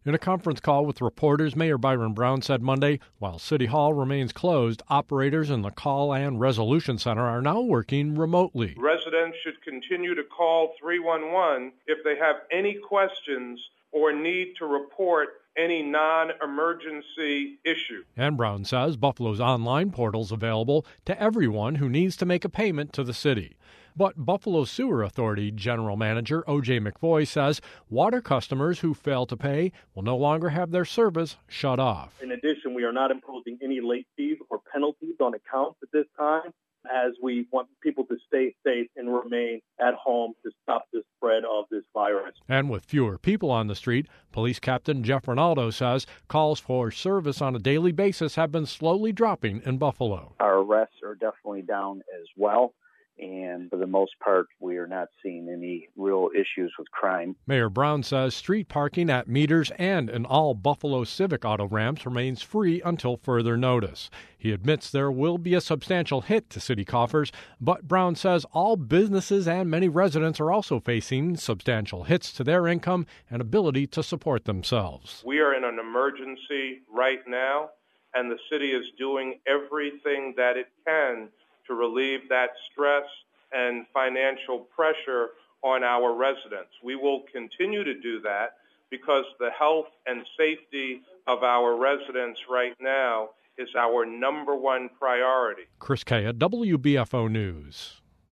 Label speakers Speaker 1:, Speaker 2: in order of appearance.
Speaker 1: In a conference call with reporters, Mayor Byron Brown said Monday, while City Hall remains closed, operators in the Call and Resolution Center are now working remotely.
Speaker 2: Residents should continue to call 311 if they have any questions or need to report any non-emergency issue.
Speaker 1: And Brown says Buffalo's online portal's available to everyone who needs to make a payment to the city. But Buffalo Sewer Authority General Manager O.J. McVoy says water customers who fail to pay will no longer have their service shut off.
Speaker 3: In addition, we are not imposing any late fees or penalties on accounts at this time, as we want people to stay safe and remain at home to stop the spread of this virus.
Speaker 1: And with fewer people on the street, Police Captain Jeff Ronaldo says calls for service on a daily basis have been slowly dropping in Buffalo.
Speaker 4: Our arrests are definitely down as well. And for the most part, we are not seeing any real issues with crime.
Speaker 1: Mayor Brown says street parking at meters and in all Buffalo Civic auto ramps remains free until further notice. He admits there will be a substantial hit to city coffers, but Brown says all businesses and many residents are also facing substantial hits to their income and ability to support themselves.
Speaker 2: We are in an emergency right now, and the city is doing everything that it can to relieve that stress and financial pressure on our residents. We will continue to do that because the health and safety of our residents right now is our number one priority.
Speaker 1: Chris Kaya, WBFO News.